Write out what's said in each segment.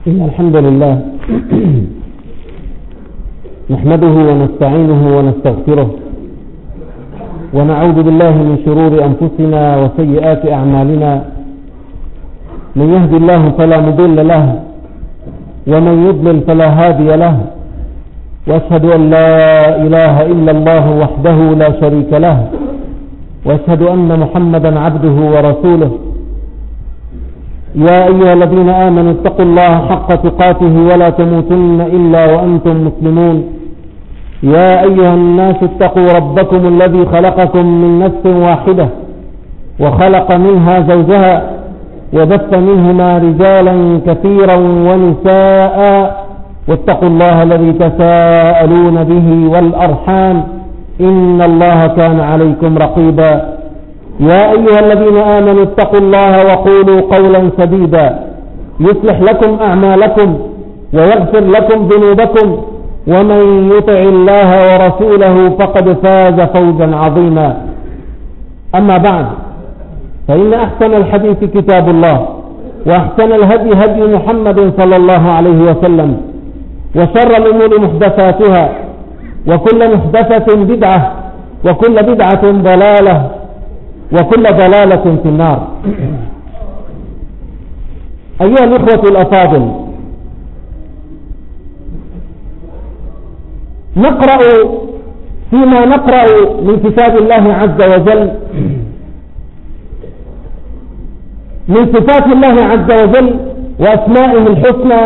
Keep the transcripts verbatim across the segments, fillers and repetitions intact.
إن الحمد لله نحمده ونستعينه ونستغفره ونعوذ بالله من شرور أنفسنا وسيئات أعمالنا. من يهد الله فلا مضل له ومن يضلل فلا هادي له، وأشهد أن لا إله إلا الله وحده لا شريك له، وأشهد أن محمدا عبده ورسوله. يا أيها الذين آمنوا اتقوا الله حق تقاته ولا تموتن إلا وأنتم مسلمون. يا أيها الناس اتقوا ربكم الذي خلقكم من نفس واحدة وخلق منها زوجها وبث منهما رجالا كثيرا ونساء، واتقوا الله الذي تساءلون به والأرحام إن الله كان عليكم رقيبا. يا أيها الذين آمنوا اتقوا الله وقولوا قولا سديدا يصلح لكم أعمالكم ويغفر لكم ذنوبكم، ومن يطع الله ورسوله فقد فاز فوزا عظيما. أما بعد، فإن أحسن الحديث كتاب الله، وأحسن الهدي هدي محمد صلى الله عليه وسلم، وشر الأمور محدثاتها، وكل محدثة بدعة، وكل بدعة ضلالة، وكل ضلالة في النار. أيها الإخوة الأفاضل، نقرأ فيما نقرأ من كتاب الله عز وجل من صفات الله عز وجل وأسمائه الحسنى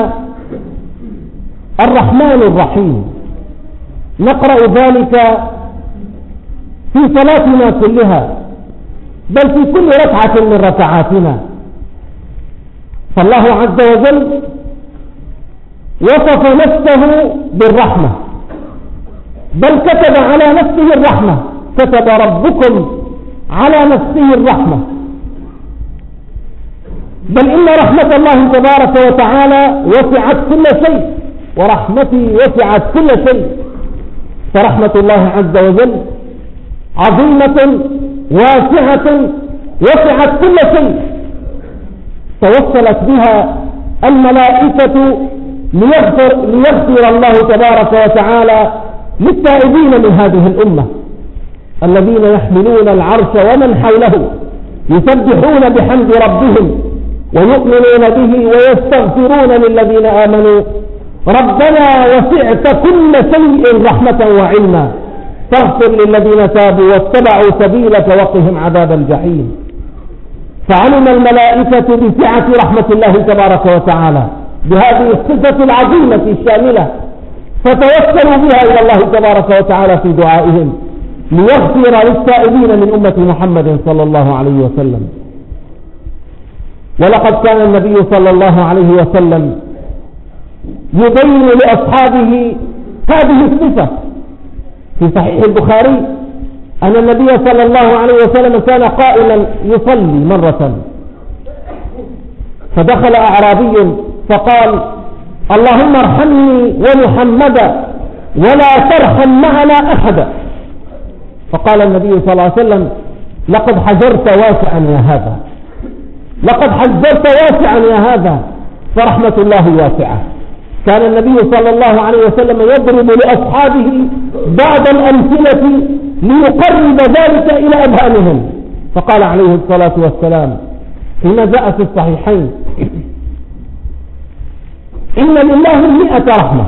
الرحمن الرحيم. نقرأ ذلك في صلاتنا كلها، بل في كل ركعة من ركعاتنا. فالله عز وجل وصف نفسه بالرحمة، بل كتب على نفسه الرحمة، كتب ربكم على نفسه الرحمة. بل إن رحمة الله تبارك وتعالى وسعت كل شيء، ورحمتي وسعت كل شيء. فرحمة الله عز وجل عظيمة واسعة وسعت كل شيء، توصلت بها الملائكة ليغفر, ليغفر الله تبارك وتعالى للتائبين من هذه الأمة الذين يحملون العرش ومن حوله يسبحون بحمد ربهم ويؤمنون به ويستغفرون للذين آمنوا ربنا وسعت كل شيء رحمة وعلما فاغفر للذين تابوا واتبعوا سبيلك وقهم عذاب الجحيم. فعلم الملائكة بسعة رحمة الله تبارك وتعالى بهذه الصفة العظيمة الشاملة، فتوسلوا بها إلى الله تبارك وتعالى في دعائهم ليغفر للتائبين من أمة محمد صلى الله عليه وسلم. ولقد كان النبي صلى الله عليه وسلم يبين لأصحابه هذه الصفة. في صحيح البخاري أن النبي صلى الله عليه وسلم كان قائلا يصلي مرة، فدخل أعرابي فقال: اللهم ارحمني ومحمدا ولا ترحم معنا أحدا. فقال النبي صلى الله عليه وسلم: لقد حجرت واسعا يا هذا، لقد حجرت واسعا يا هذا، فرحمة الله واسعة. كان النبي صلى الله عليه وسلم يضرب لأصحابه بعض الأمثلة ليقرب ذلك إلى أذهانهم. فقال عليه الصلاة والسلام فيما جاء في الصحيحين: إن لله مئة رحمة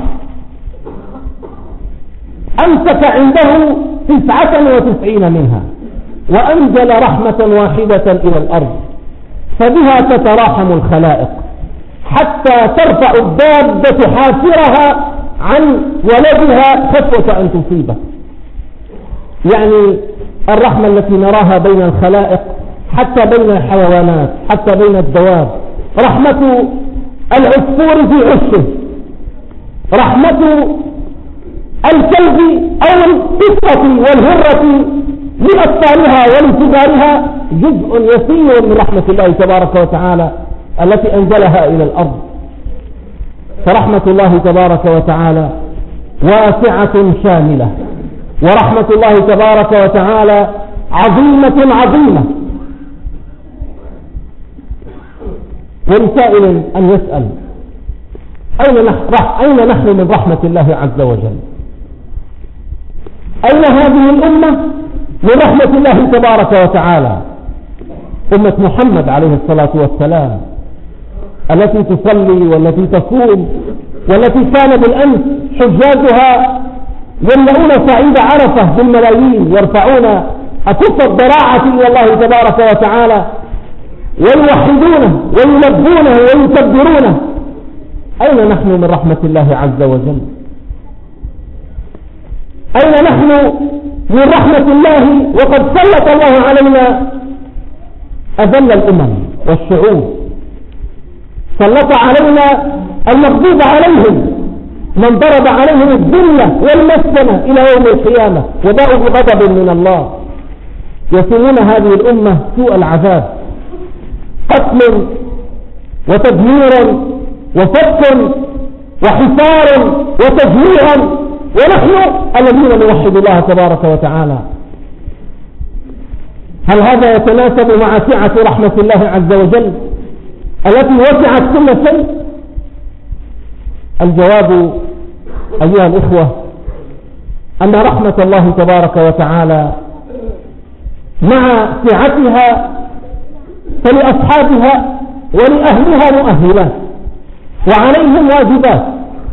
أمسك عنده تسعة وتسعين منها، وأنزل رحمة واحدة إلى الأرض، فبها تتراحم الخلائق حتى ترفع الدابة حافرها عن ولدها خشية أن تصيبه. يعني الرحمة التي نراها بين الخلائق، حتى بين الحيوانات، حتى بين الدواب، رحمة العصفور في عشه، رحمة الكلب أو القطة والهرة لأطفالها ولكبارها جزء يسير من رحمة الله تبارك وتعالى التي أنزلها إلى الأرض. فرحمة الله تبارك وتعالى واسعة شاملة، ورحمة الله تبارك وتعالى عظيمة عظيمة. ولسائل أن يسأل: أين نحن, أين نحن من رحمة الله عز وجل؟ أين هذه الأمة من رحمة الله تبارك وتعالى؟ أمة محمد عليه الصلاة والسلام التي تصلي والتي تصوم والتي كان بالأمس حجاجها يملؤون صعيد عرفة بالملايين، يرفعون أكف الضراعة إلى الله تبارك وتعالى ويوحدونه ويلبونه ويكبرونه. أين نحن من رحمة الله عز وجل؟ أين نحن من رحمة الله وقد سلط الله علينا أذل الأمم والشعوب، سلط علينا المغضوب عليهم من ضرب عليهم الذلة والمسكنة إلى يوم القيامة وباءوا بغضب من الله. يسومون هذه الأمة سوء العذاب، قتل وتدمير وفك وحصار وتجميع، ونحن الذين نوحد الله تبارك وتعالى. هل هذا يتناسب مع سعة رحمة الله عز وجل التي وسعت كل شيء؟ الجواب أيها الإخوة أن رحمة الله تبارك وتعالى مع سعتها فلأصحابها ولأهلها مؤهلات وعليهم واجبات.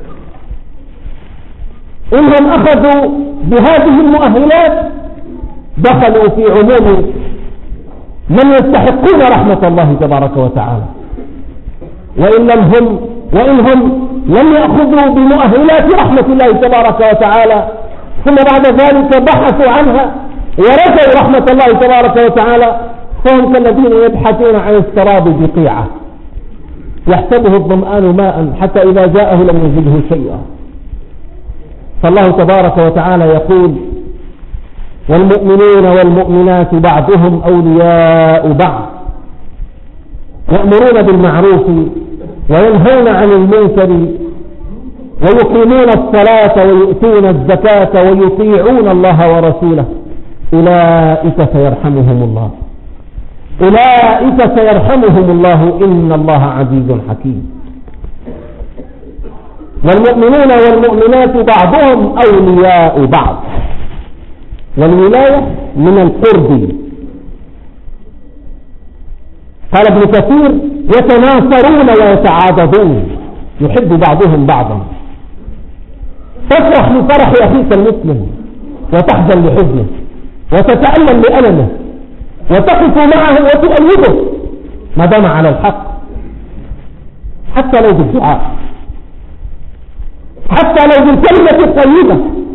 إنهم أخذوا بهذه المؤهلات دخلوا في عموم من يستحقون رحمة الله تبارك وتعالى، وإن لم هم وإنهم لم يأخذوا بمؤهلات رحمة الله تبارك وتعالى ثم بعد ذلك بحثوا عنها ورجوا رحمة الله تبارك وتعالى، فهم كالذين يبحثون عن السراب بقيعة يحسبه الظمآن ماء حتى إذا جاءه لم يجده شيئا. فالله تبارك وتعالى يقول: والمؤمنون والمؤمنات بعضهم أولياء بعض يأمرون بالمعروف وينهون عن المنكر ويقيمون الصلاة ويؤتون الزكاة ويطيعون الله ورسوله أولئك سيرحمهم الله أولئك سيرحمهم الله إن الله عزيز حكيم. والمؤمنون والمؤمنات بعضهم أولياء بعض، والولاية من القرب. قال ابن كثير: يتناصرون ويتعاضدون، يحب بعضهم بعضا. تفرح لفرح أخيك المسلم وتحزن لحزنه وتتألم لألمه وتقف معه وتؤيده ما دام على الحق، حتى لو بالدعاء، حتى لو بالكلمة الطيبة.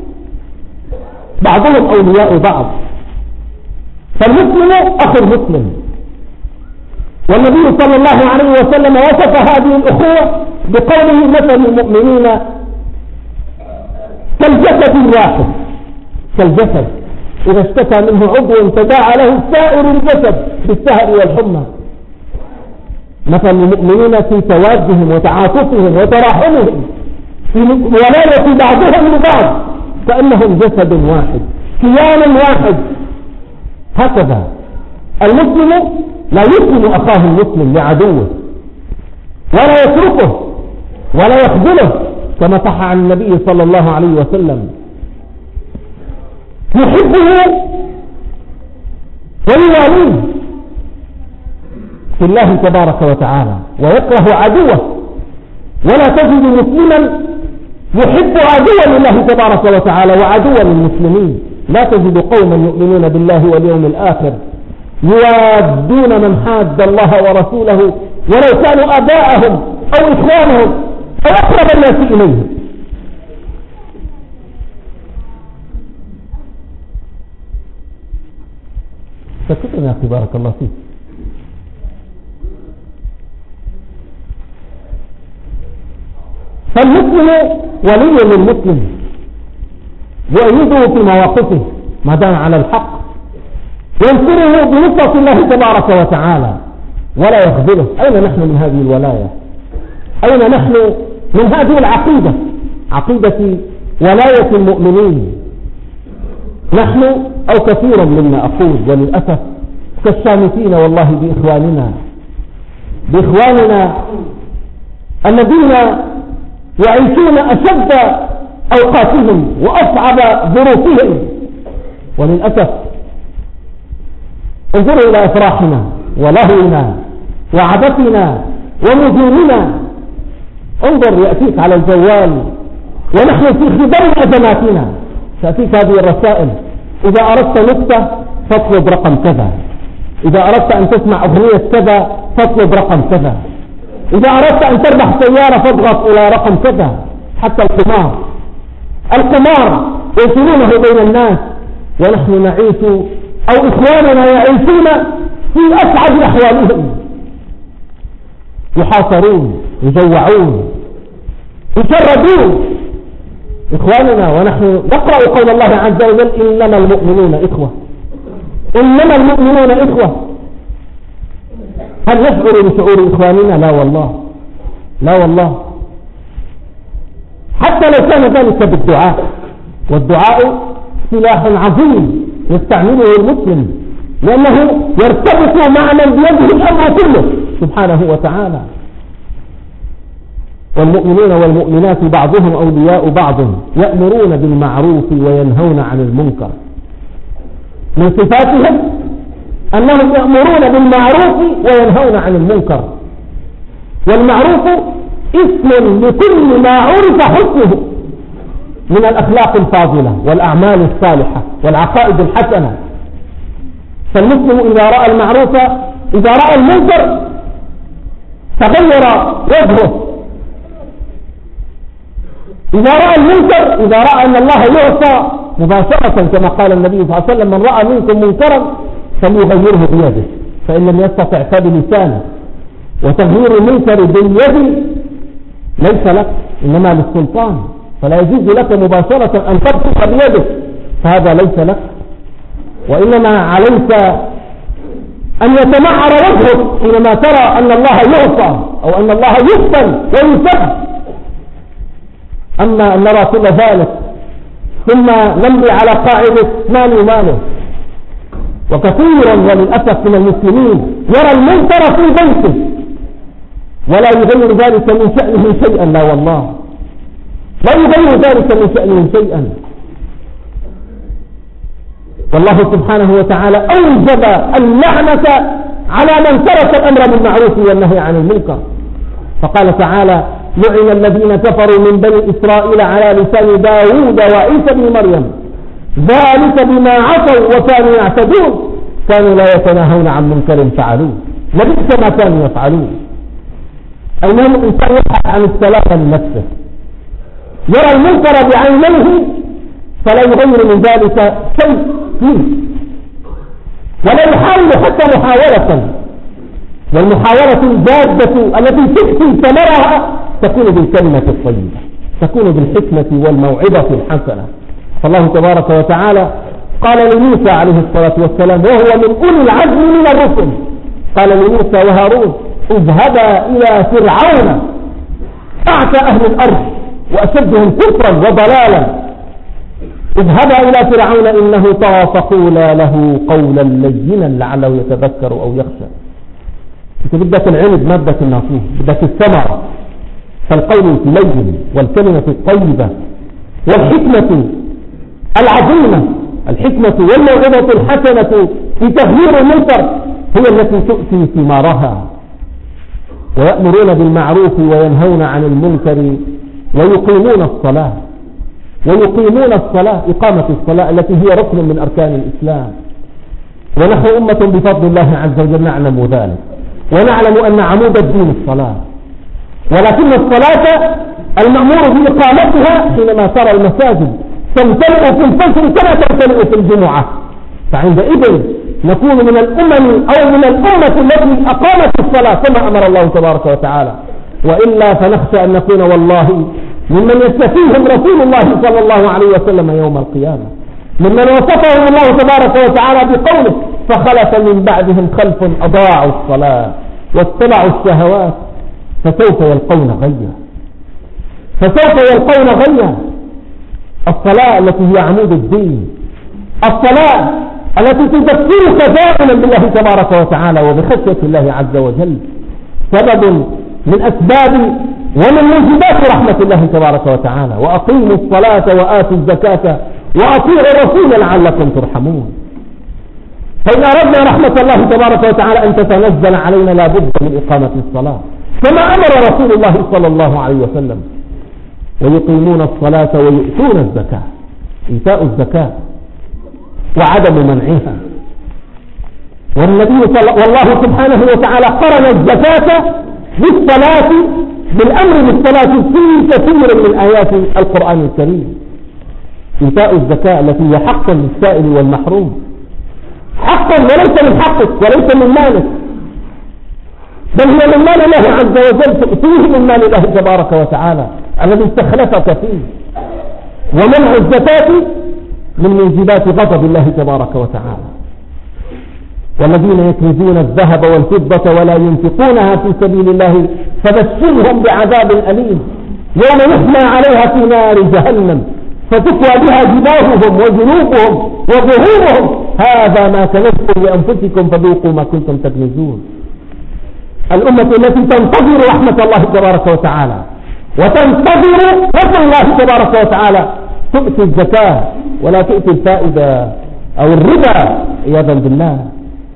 بعضهم أولياء بعض، فالمسلم أخو المسلم. والنبي صلى الله عليه وسلم وصف هذه الأخوة بقوله: مثل المؤمنين كالجسد الواحد، كالجسد إذا اشتكى منه عضو تداعى له سائر الجسد بالسهر والحمى. مثل المؤمنين في توادهم وتعاطفهم وتراحمهم في ولاية بعضهم لبعض كأنهم جسد واحد كيان واحد. هكذا المسلم لا يسلم أخاه المسلم لعدوه ولا يتركه ولا يخذله، كما صح عن النبي صلى الله عليه وسلم: يحبه ويواليه في الله تبارك وتعالى ويكره عدوه. ولا تجد مسلما يحب عدوا لله تبارك وتعالى وعدوا للمسلمين. لا تجد قوما يؤمنون بالله واليوم الآخر يوادون من حاد الله ورسوله ولو كانوا آباءهم أو إخوانهم أو أقرب الناس إليهم. شكرا يا أخي، بارك الله فيك. فالمسلم ولي للمسلم يؤيده في مواقفه ما دام على الحق، ينصره بنصرة الله تبارك وتعالى ولا يخذله. أين نحن من هذه الولاية؟ أين نحن من هذه العقيدة، عقيدة ولاية المؤمنين؟ نحن أو كثيرا منا أقول وللأسف كالشامتين والله بإخواننا بإخواننا الذين يعيشون أشد أوقاتهم وأصعب ظروفهم. وللأسف انظروا إلى أفراحنا ولهونا وعبثنا ونجومنا. انظر، يأتيك على الجوال ونحن في خضم أزماتنا تأتيك هذه الرسائل: إذا أردت نكتة فاطلب رقم كذا، إذا أردت أن تسمع أغنية كذا فاطلب رقم كذا، إذا أردت أن تربح سيارة فاضغط إلى رقم كذا. حتى القمار القمار ينشرونه بين الناس، ونحن نعيش أو إخواننا يعيشون في أسعد أحوالهم، يحاصرون يجوعون يشردون إخواننا، ونحن نقرأ قول الله عز وجل: إنما المؤمنون إخوة، إنما المؤمنون إخوة. هل نشعر بشعور إخواننا؟ لا والله، لا والله. حتى لو كان ذلك بالدعاء، والدعاء سلاح عظيم يستعمله المسلم، لأنه يرتبط مع من بيده الأمر كله سبحانه وتعالى. والمؤمنون والمؤمنات بعضهم أولياء بعض يأمرون بالمعروف وينهون عن المنكر. من صفاتهم أنهم يأمرون بالمعروف وينهون عن المنكر. والمعروف اسم لكل ما عرف حسنه من الأخلاق الفاضلة والأعمال الصالحة والعقائد الحسنة. فالمسلم إذا رأى المعروف، إذا رأى المنكر تغير وجهه. إذا رأى المنكر، إذا رأى أن الله يعصى مباشرة، كما قال النبي صلى الله عليه وسلم: من رأى منكم منكرا فليغيره بيده، فإن لم يستطع فبلسانه. وتغيير المنكر باليد ليس لك، إنما للسلطان، فلا يجوز لك مباشرة أن تبطش بيدك، فهذا ليس لك. وإنما عليك أن يتمعر وجهك حينما ترى أن الله يعصى أو أن الله يقتل ويسب. أما أن نرى كل ذلك ثم نمضي على قاعدة مالي ماله. وكثيرا وللأسف من المسلمين يرى المنكر في بيته ولا يغير ذلك من شأنه شيئا. لا والله، لا يغير ذلك من شأنه شيئا. والله سبحانه وتعالى أوجب اللعنة على من ترك الأمر بالمعروف والنهي عن المنكر، فقال تعالى: لعن الذين كفروا من بني إسرائيل على لسان داود وعيسى بن مريم ذلك بما عصوا وكانوا يعتدون كانوا لا يتناهون عن منكر فعلوه لبئس ما كانوا يفعلون. أينما الإنسان يبحث عن السلامة لنفسه، يرى المنكر بعينيه فلا يغير من ذلك شيء فيه، ولا يحاول حتى محاولة. والمحاولة الجادة التي تأتي ثمرها تكون بالكلمة الطيبة، تكون بالحكمة والموعظة الحسنة. فالله تبارك وتعالى قال لموسى عليه الصلاة والسلام وهو من أولي العزم من الرسل، قال لموسى وهارون: اذهبا إلى فرعون أعتى أهل الأرض وأشدهم كفرا وضلالا، اذهبا إلى فرعون إنه طغى فقولا له قولا لينا لعله يتذكر أو يخشى. انت بدك العلم ما بدك الناصوح، بدك الثمرة. فالقول اللين والكلمة الطيبة والحكمة العظيمة، الحكمة والموعظة الحسنة في تغيير المنكر هي التي تؤتي ثمارها. ويأمرون بالمعروف وينهون عن المنكر ويقيمون الصلاة، ويقيمون الصلاة إقامة الصلاة التي هي ركن من أركان الإسلام. ونحن أمة بفضل الله عز وجل نعلم ذلك، ونعلم أن عمود الدين الصلاة، ولكن الصلاة المأمور بإقامتها حينما ترى المساجد تمتلئ في الفجر كما تمتلئ في الجمعة، فعندئذ نكون من الأمم أو من الأمة التي أقامت الصلاة كما أمر الله تبارك وتعالى. وإلا فنخشى أن نكون والله ممن يستفيهم رسول الله صلى الله عليه وسلم يوم القيامة، ممن وصفهم الله تبارك وتعالى بقوله: فخلف من بعدهم خلف أضاعوا الصلاة واتبعوا الشهوات فسوف يلقون غيا، فسوف يلقون غيا. الصلاة التي هي عمود الدين، الصلاة التي تذكرك دائما بالله تبارك وتعالى وبخشية الله عز وجل، سبب من أسباب ومن موجبات رحمة الله تبارك وتعالى. وأقيموا الصلاة وآتوا الزكاة وأطيعوا الرسول لعلكم ترحمون. فإن أردنا رحمة الله تبارك وتعالى أن تتنزل علينا لا بد من إقامة الصلاة كما أمر رسول الله صلى الله عليه وسلم. ويقيمون الصلاة ويؤتون الزكاة، إيتاء الزكاة وعدم منعها. والنبي صلى والله سبحانه وتعالى قرن الزكاة بالصلاة بالأمر بالصلاة في كثير من آيات القرآن الكريم. إيتاء الزكاة التي هي حق للسائل والمحروم، حقا وليس من حقك وليس من مالك، بل هي من مال الله عز وجل، تؤتيه من مال الله تبارك وتعالى الذي استخلفك فيه. ومنع الزكاة من موجبات غضب الله تبارك وتعالى. والذين يكنزون الذهب والفضة ولا ينفقونها في سبيل الله فبشرهم بعذاب أليم يوم يحمى عليها في نار جهنم فتكوى بها جباههم وجنوبهم وظهورهم هذا ما كنزتم لأنفسكم فذوقوا ما كنتم تكنزون. الأمة التي تنتظر رحمة الله تبارك وتعالى وتنتظر رحمة الله تبارك وتعالى تؤتي الزكاة ولا تؤتي الفائدة أو الربا عياذا بالله.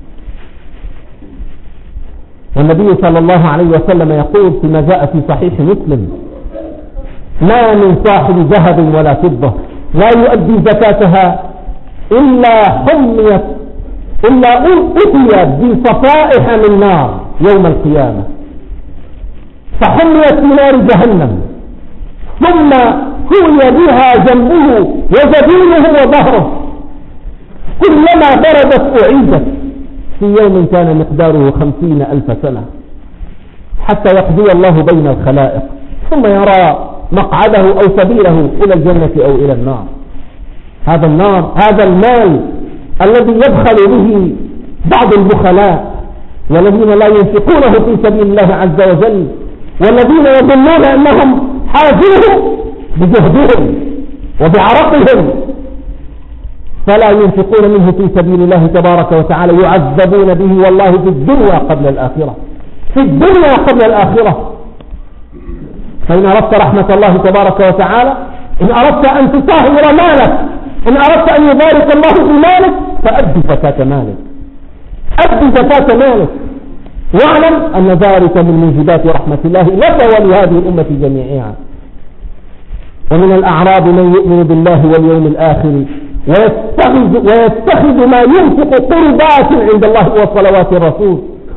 والنبي صلى الله عليه وسلم يقول فيما جاء في صحيح مسلم: ما من صاحب ذهب ولا فضة لا يؤدي زكاتها إلا حميت إلا أتي بصفائح من نار يوم القيامة فحميت في نار جهنم ثم كوي بها جنبه وجبينه وظهره كلما بردت أعيدت في يوم كان مقداره خمسين ألف سنة حتى يقضي الله بين الخلائق ثم يرى مقعده أو سبيله إلى الجنة أو إلى النار. هذا النار هذا المال الذي يبخل به بعض البخلاء والذين لا ينفقونه في سبيل الله عز وجل والذين يظنون أنهم حاجوه بجهدهم وبعرقهم فلا ينفقون منه في سبيل الله تبارك وتعالى يعذبون به والله في الدنيا قبل الآخرة في الدنيا قبل الآخرة. فإن أردت رحمة الله تبارك وتعالى إن أردت أن تطهر مالك إن أردت أن يبارك الله في مالك فأدي زكاة مالك أدي زكاة مالك واعلم أن ذلك من موجبات رحمة الله لك ولهذه الأمة جميعها. ومن الأعراب من يؤمن بالله واليوم الآخر ويتخذ, ويتخذ ما ينفق قربات عند الله وصلوات الرسول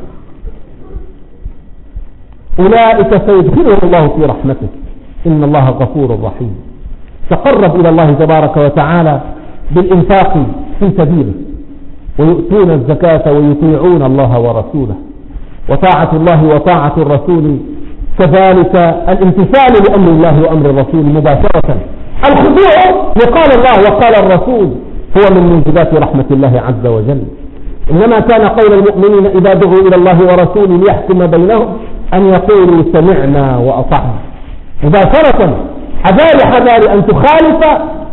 أولئك سيدخلهم الله في رحمته إن الله غفور رحيم. تقرب إلى الله تبارك وتعالى بالإنفاق في سبيله ويؤتون الزكاة ويطيعون الله ورسوله. وطاعة الله وطاعة الرسول كذلك الامتثال لأمر الله وأمر الرسول مباشرة. الخضوع لقال الله وقال الرسول هو من موجبات رحمة الله عز وجل. إنما كان قول المؤمنين إذا دعوا إلى الله ورسوله ليحكم بينهم أن يقولوا سمعنا وأطعنا مباشرة. حذار حذار أن تخالف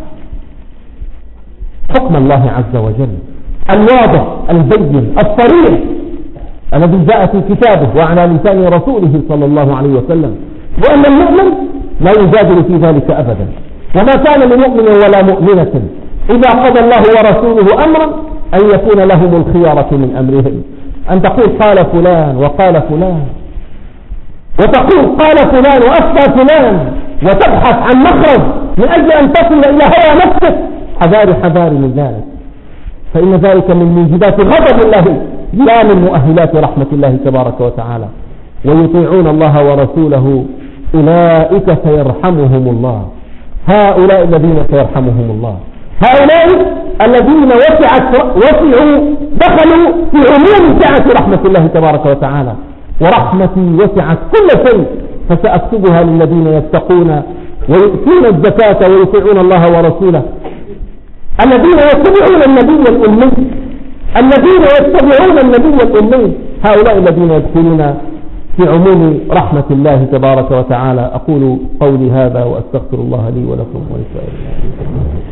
حكم الله عز وجل الواضح البين الصريح الذي جاء في كتابه وعلى لسان رسوله صلى الله عليه وسلم وأن المؤمن لا يجادل في ذلك أبدا. وما كان لمؤمن ولا مؤمنة إذا قضى الله ورسوله أمرا أن يكون لهم الخيارة من أمرهم أن تقول قال فلان وقال فلان وتقول قال فلان وأفتى فلان وتبحث عن مخرج من أجل أن تصل إلى هوى نفسك. حذار حذار من ذلك فإن ذلك من موجبات غضب الله لا من مؤهلات رحمة الله تبارك وتعالى. ويطيعون الله ورسوله أولئك سيرحمهم الله. هؤلاء الذين سيرحمهم الله هؤلاء الذين وسعت وسعوا دخلوا في عموم سعة رحمة الله تبارك وتعالى. ورحمتي وسعت كل شيء فسأكتبها للذين يتقون ويؤتون الزكاة ويطيعون الله ورسوله الذين يتبعون النبي الأمي الذين يتبعون النبي الأمي هؤلاء الذين يدخلون في عموم رحمة الله تبارك وتعالى. أقول قولي هذا وأستغفر الله لي ولكم ولسائر المسلمين.